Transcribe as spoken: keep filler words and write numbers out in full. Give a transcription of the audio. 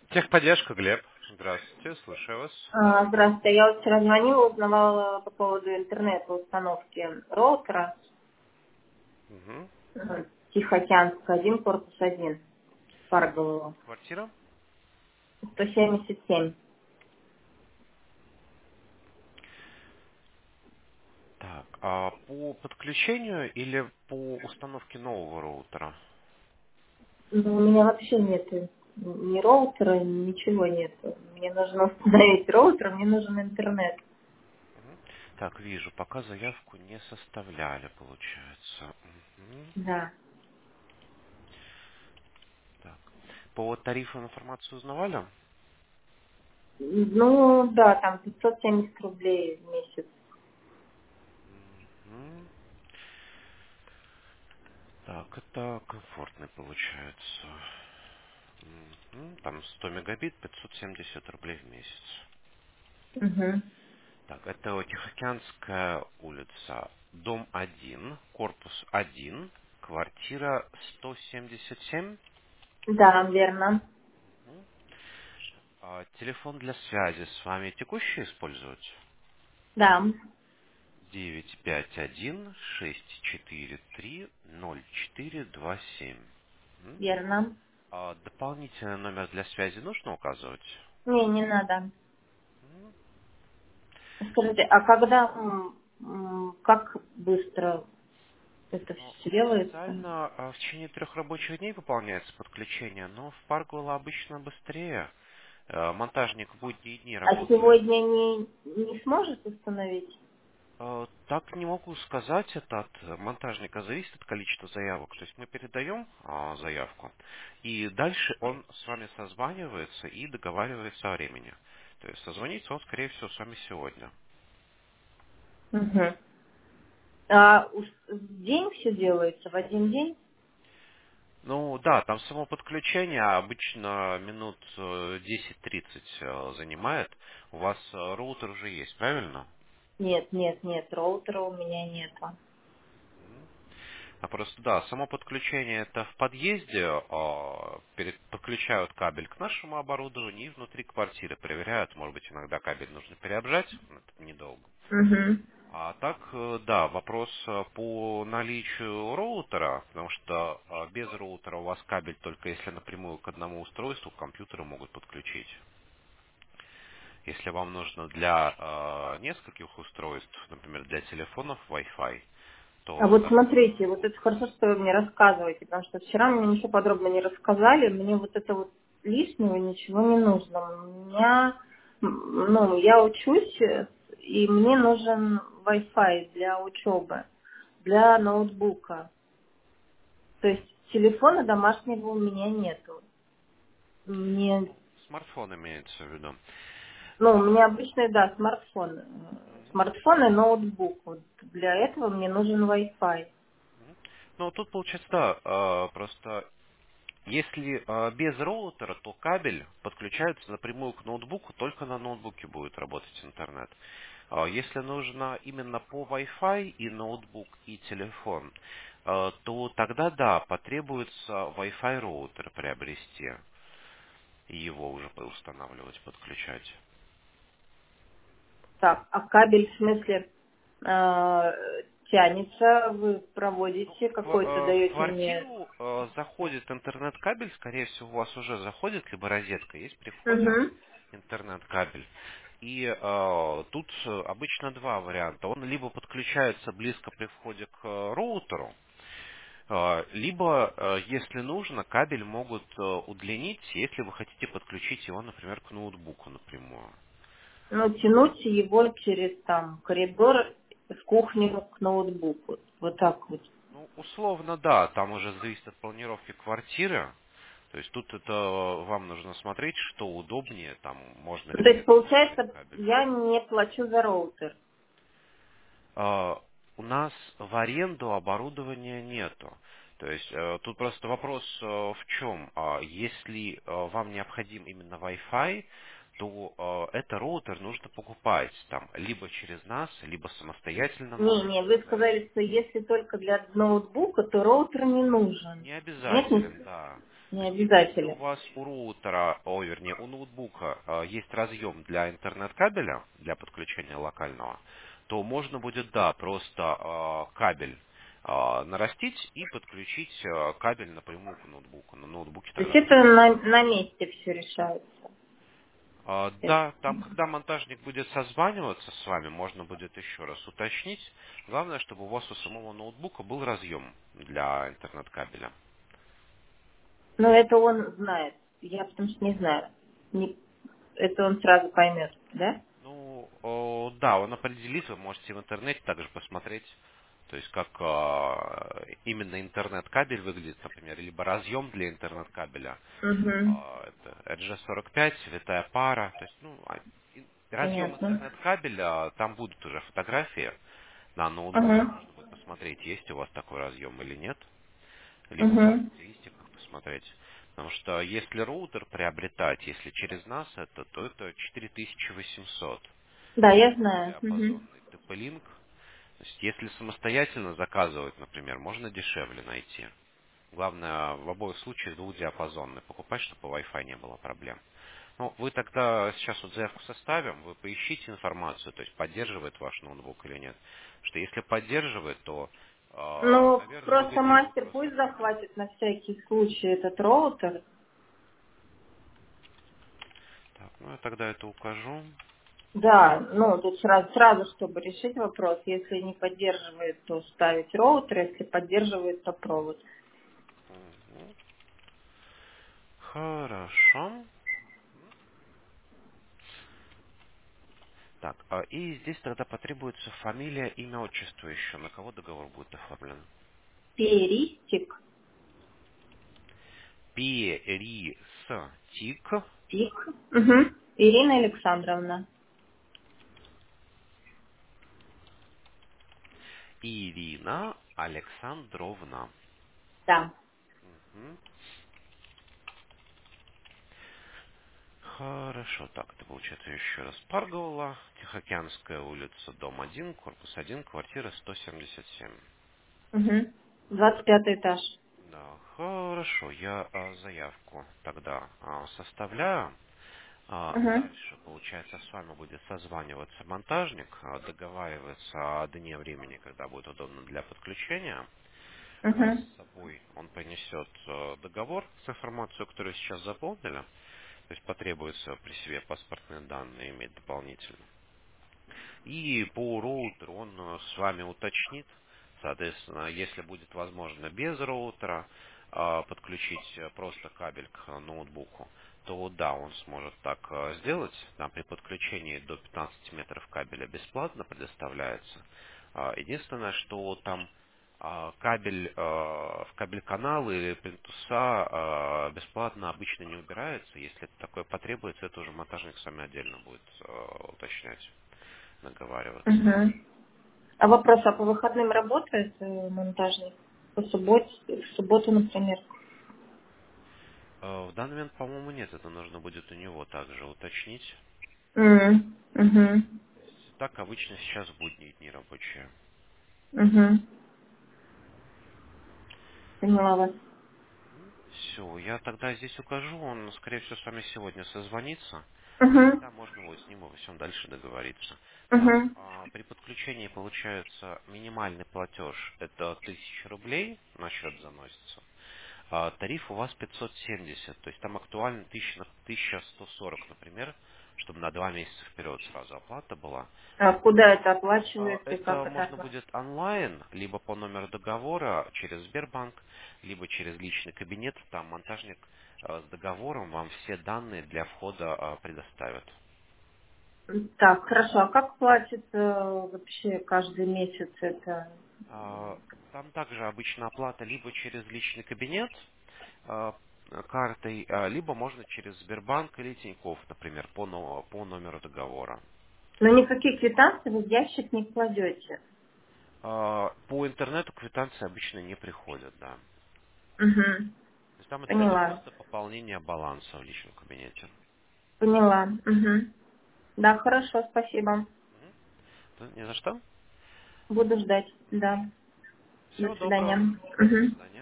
Техподдержка, Глеб. Здравствуйте, слушаю вас. А, Здравствуйте. Я вот вчера звонила, узнавала по поводу интернета установки роутера Угу. э, Тихоокеанск один, корпус один, Парголово, Квартира? сто семьдесят семь. Так, а по подключению или по установке нового роутера? Ну, у меня вообще нет ни роутера, ничего нет. Мне нужно установить роутер, мне нужен интернет. Мгм. Так, вижу, пока заявку не составляли, получается. Мгм. Да. Так. По тарифу информацию узнавали? Ну, да, там пятьсот семьдесят рублей в месяц. Мгм. Так, это комфортный получается. Мгм. Там сто мегабит, пятьсот семьдесят рублей в месяц. Угу. Так, это Тихоокеанская улица, дом один, корпус один, квартира сто семьдесят семь. Да, верно. Мгм. А, телефон для связи с вами текущий использовать? Да, девять пять один шесть четыре три ноль четыре два семь. Мгм. верно. А дополнительный номер для связи нужно указывать? Не, не надо. Мгм. Скажите, а когда, м, м, как быстро это Ну, все делается? официально а, в течение трех рабочих дней выполняется подключение, но в Паргола обычно быстрее. Э, Монтажник в будние дни А работает. сегодня не, не сможет установить? Э, Так не могу сказать, это от монтажника зависит от количества заявок. То есть мы передаем а, заявку, и дальше он с вами созванивается и договаривается о времени. То есть созвонится он, скорее всего, с вами сегодня. Угу. А уж в день все делается, в один день? Ну да, там само подключение обычно минут э, десять-тридцать э, занимает. У вас э, роутер уже есть, правильно? Нет, нет, нет, роутера у меня нету. Мгм. А просто да, само подключение это в подъезде, а, перед- подключают кабель к нашему оборудованию и внутри квартиры проверяют, может быть иногда кабель нужно переобжать, но это недолго. Угу. А так, э, да, вопрос э, по наличию роутера, потому что э, без роутера у вас кабель только если напрямую к одному устройству, к компьютеру могут подключить. Если вам нужно для э, нескольких устройств, например, для телефонов Wi-Fi, А то вот тогда нужен смотрите, вот это роутер. хорошо, что вы мне рассказываете, потому что вчера мне ничего подробно не рассказали, мне вот это вот лишнего ничего не нужно. У меня, м, ну, я учусь, э, и мне нужен Wi-Fi для учебы, для ноутбука. То есть телефона домашнего у меня нету. Мне, Ну, смартфон имеется в виду. ну, у меня А, обычный, да, смартфон. э, мгм, Смартфон и ноутбук. Вот для этого мне нужен Wi-Fi. мгм. Ну, тут получается, да, а, просто если а, без роутера, то кабель подключается напрямую к ноутбуку, только на ноутбуке будет работать интернет. А если нужно именно по Wi-Fi и ноутбук, и телефон, а, то тогда, да, потребуется Wi-Fi роутер приобрести и его уже устанавливать, подключать. Так, а кабель в смысле э, тянется, вы Ну, проводите в, какой-то, э, в даете мне. квартиру э, заходит интернет-кабель, скорее всего, у вас уже заходит, либо розетка есть при входе, Угу. интернет-кабель. И э, тут э, обычно два варианта. Он либо подключается близко при входе к э, роутеру, э, либо, э, если нужно, кабель могут э, удлинить, если вы хотите подключить его, например, к ноутбуку напрямую. Ну, тянуть его через там коридор с кухни к ноутбуку. Вот так вот. Ну, условно, да, там уже зависит от планировки квартиры. То есть тут это вам нужно смотреть, что удобнее, там можно Ну, ли то есть, где-то поставить получается, кабель. я не плачу за роутер. А, У нас в аренду оборудования нету. То есть э, тут просто вопрос э, в чем? А, Если э, вам необходим именно Wi-Fi, то э, это роутер нужно покупать там либо через нас, либо самостоятельно Не, нужно не, вы заказать. сказали, что если только для ноутбука, то роутер не нужен. Не Нет, не- обязателен, да. Не То есть если у обязательно. вас у роутера, о, вернее, у ноутбука э, есть разъем для интернет-кабеля, для подключения локального, то можно будет, да, просто э, кабель э, нарастить и подключить э, кабель напрямую к ноутбуку. На ноутбуке То есть тогда это будет на, работать. на месте все решается. А, Да, там, когда монтажник будет созваниваться с вами, можно будет еще раз уточнить. Главное, чтобы у вас у самого ноутбука был разъем для интернет-кабеля. Но это он знает. Я потому что не знаю. Не- это он сразу поймет, да? Ну, о, да, он определит, вы можете в интернете также посмотреть, то есть как а, именно интернет-кабель выглядит, например, либо разъем для интернет-кабеля, Угу. а, это эр джи сорок пять, витая пара, то есть, ну, а, ин- разъем Понятно. интернет-кабеля, там будут уже фотографии на ноутбуке, Угу. можно будет посмотреть, есть у вас такой разъем или нет, либо в Угу. характеристиках посмотреть. Потому что если роутер приобретать, если через нас это, то это четыре тысячи восемьсот. Да, я знаю. Угу. Двухдиапазонный ти пи-Link. То есть, если самостоятельно заказывать, например, можно дешевле найти. Главное, в обоих случаях двухдиапазонный покупать, чтобы по Wi-Fi не было проблем. Ну, вы тогда сейчас вот заявку составим, вы поищите информацию, то есть поддерживает ваш ноутбук или нет. Что если поддерживает, то, э, Ну, наверное, просто выгоднее будет мастер просто пусть кабель. захватит на всякий случай этот роутер. Так, ну я тогда это укажу. Да, ну, тут сразу, сразу, чтобы решить вопрос, если не поддерживает, то ставить роутер, если поддерживает, то провод. Мгм. Хорошо. Так, а и здесь тогда потребуется фамилия, имя, отчество еще. На кого договор будет оформлен? Перистик, Перистик тик. Угу. Ирина Александровна. Ирина Александровна. Да. Мгм. Хорошо, так, это получается еще раз Парговала, Тихоокеанская улица, дом один, корпус один, квартира сто семьдесят семь. Угу. Двадцать пятый этаж. Да, хорошо, я а, заявку тогда а, составляю. А, Угу. дальше, получается, с вами будет созваниваться монтажник, а, договариваться о дне времени, когда будет удобно для подключения. А, Угу. с собой он принесет э, договор с информацией, которую сейчас заполнили. То есть потребуется при себе паспортные данные иметь дополнительно. И по роутеру он э, с вами уточнит, соответственно, если будет возможно без роутера а, подключить э, просто кабель к э, ноутбуку, то да, он сможет так э, сделать. Там при подключении до пятнадцати метров кабеля бесплатно предоставляется. А, Единственное, что там а, кабель э, в кабель-канал или плинтуса э, бесплатно обычно не убирается. Если это такое потребуется, это уже монтажник с вами отдельно будет э, уточнять, наговариваться. Угу. А вопрос, а по выходным работает э, монтажник? По субботе, в субботу, например? Э, В данный момент, по-моему, нет. Это нужно будет у него также уточнить. М, Угу. Так обычно сейчас в будние дни рабочие. Угу. Поняла вас. Все, я тогда здесь укажу. Он, скорее всего, с вами сегодня созвонится. И Угу. тогда можно будет с ним обо всем дальше договориться. Там Угу. а, при подключении получается минимальный платеж. Это тысяча рублей на счет заносится. А тариф у вас пятьсот семьдесят. То есть там актуально тысяча, тысяча сто сорок, например, чтобы на два месяца вперед сразу оплата была. А куда это А, оплачивается и Это как это можно будет оплачивается? онлайн, либо по номеру договора через Сбербанк, либо через личный кабинет. Там монтажник э, с договором вам все данные для входа э, предоставит. Так, хорошо. А как платит э, вообще каждый месяц это? А, Там также обычно оплата либо через личный кабинет э, картой, а, либо можно через Сбербанк или Тинькофф, например, по, но- по номеру договора. Но никакие квитанции вы в ящик не кладете. А, По интернету квитанции обычно не приходят, да. Угу. То есть там это, это Поняла. просто пополнение баланса в личном кабинете. Поняла. Угу. Да, хорошо, спасибо. Мгм. Да, не за что. Буду ждать. Да. До Всего свидания. доброго. До Угу. свидания.